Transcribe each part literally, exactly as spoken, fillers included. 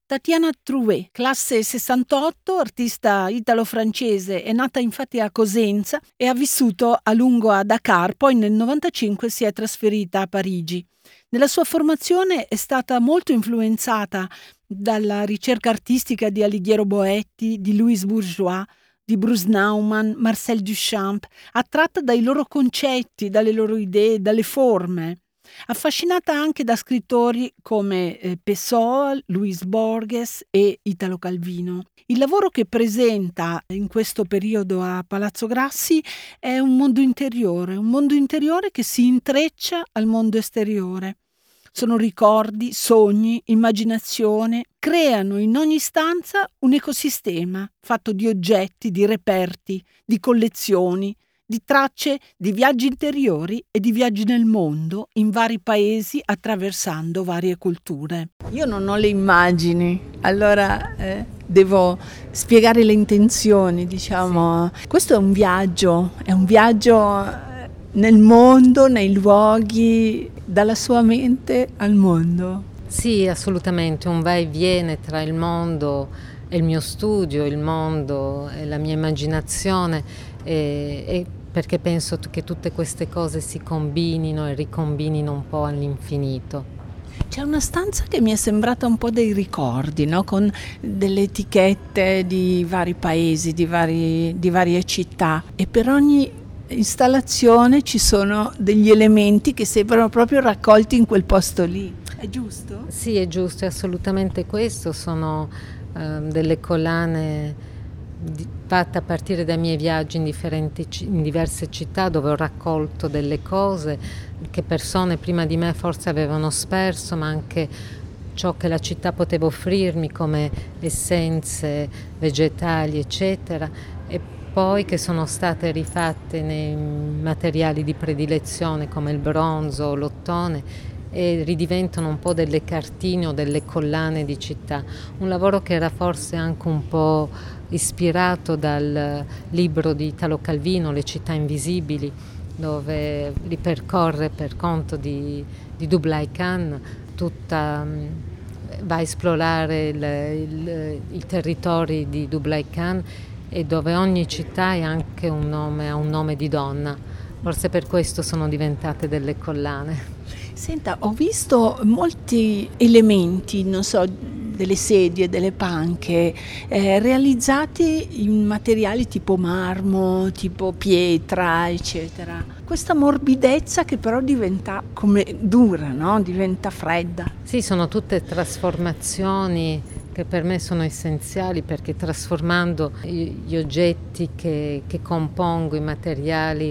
Tatiana Trouvé, classe sessantotto, artista italo-francese, è nata infatti a Cosenza e ha vissuto a lungo a Dakar, poi nel novantacinque si è trasferita a Parigi. Nella sua formazione è stata molto influenzata dalla ricerca artistica di Alighiero Boetti, di Louis Bourgeois, di Bruce Nauman, Marcel Duchamp, attratta dai loro concetti, dalle loro idee, dalle forme. Affascinata anche da scrittori come eh, Pessoa, Luis Borges e Italo Calvino. Il lavoro che presenta in questo periodo a Palazzo Grassi è un mondo interiore, un mondo interiore che si intreccia al mondo esteriore. Sono ricordi, sogni, immaginazione, creano in ogni stanza un ecosistema fatto di oggetti, di reperti, di collezioni, di tracce di viaggi interiori e di viaggi nel mondo in vari paesi attraversando varie culture. Io non ho le immagini, allora eh, devo spiegare le intenzioni, diciamo. Sì. Questo è un viaggio, è un viaggio nel mondo, nei luoghi, dalla sua mente al mondo. Sì, assolutamente, un va e viene tra il mondo e il mio studio, il mondo e la mia immaginazione. E, e perché penso che tutte queste cose si combinino e ricombinino un po' all'infinito. C'è una stanza che mi è sembrata un po' dei ricordi, no? Con delle etichette di vari paesi, di, vari, di varie città, e per ogni installazione ci sono degli elementi che sembrano proprio raccolti in quel posto lì. È giusto? Sì, è giusto, è assolutamente questo. Sono eh, delle collane fatta a partire dai miei viaggi in, differenti, in diverse città, dove ho raccolto delle cose che persone prima di me forse avevano sperso, ma anche ciò che la città poteva offrirmi come essenze vegetali, eccetera, e poi che sono state rifatte nei materiali di predilezione come il bronzo, l'ottone, e ridiventano un po' delle cartine o delle collane di città. Un lavoro che era forse anche un po' ispirato dal libro di Italo Calvino, Le città invisibili, dove ripercorre per conto di, di Kublai Khan tutta, va a esplorare il, il, i territori di Kublai Khan, e dove ogni città è anche un nome, ha un nome di donna. Forse per questo sono diventate delle collane. Senta, ho visto molti elementi, non so, delle sedie, delle panche, eh, realizzati in materiali tipo marmo, tipo pietra, eccetera. Questa morbidezza che però diventa come dura, no? Diventa fredda. Sì, sono tutte trasformazioni che per me sono essenziali, perché trasformando gli oggetti che, che compongo, i materiali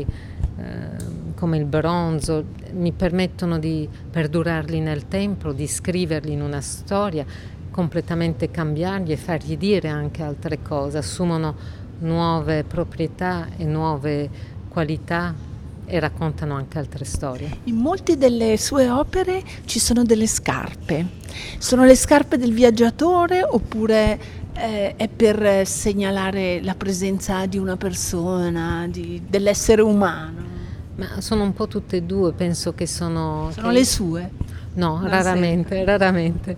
eh, come il bronzo, mi permettono di perdurarli nel tempo, di scriverli in una storia, completamente cambiarli e fargli dire anche altre cose, assumono nuove proprietà e nuove qualità e raccontano anche altre storie. In molte delle sue opere ci sono delle scarpe. Sono le scarpe del viaggiatore oppure eh, è per segnalare la presenza di una persona, di, dell'essere umano? Ma sono un po' tutte e due, penso che sono... Sono che... le sue? No, non raramente, sempre. raramente.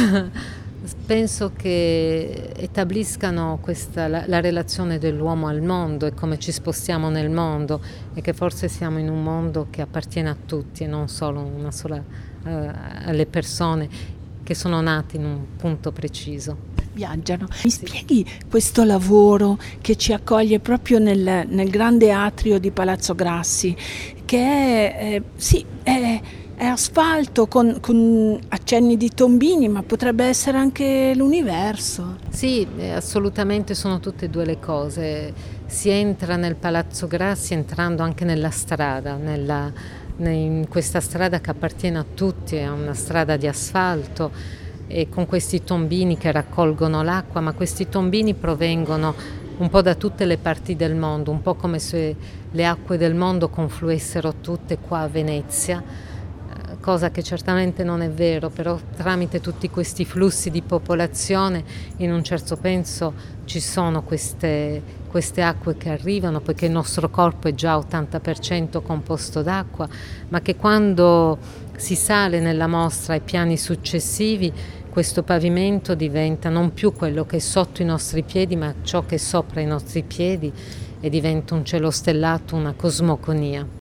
Penso che establiscano questa, la, la relazione dell'uomo al mondo e come ci spostiamo nel mondo, e che forse siamo in un mondo che appartiene a tutti e non solo una sola, uh, alle persone che sono nate in un punto preciso. Viaggiano. Mi spieghi questo lavoro che ci accoglie proprio nel, nel grande atrio di Palazzo Grassi, che è, eh, sì, è, è asfalto con, con accenni di tombini, ma potrebbe essere anche l'universo. Sì, assolutamente, sono tutte e due le cose. Si entra nel Palazzo Grassi entrando anche nella strada, nella, in questa strada che appartiene a tutti, è una strada di asfalto, e con questi tombini che raccolgono l'acqua, ma questi tombini provengono un po' da tutte le parti del mondo, un po' come se le acque del mondo confluissero tutte qua a Venezia, cosa che certamente non è vero, però tramite tutti questi flussi di popolazione in un certo senso ci sono queste, queste acque che arrivano, poiché il nostro corpo è già ottanta per cento composto d'acqua, ma che quando si sale nella mostra ai piani successivi questo pavimento diventa non più quello che è sotto i nostri piedi, ma ciò che è sopra i nostri piedi, e diventa un cielo stellato, una cosmogonia.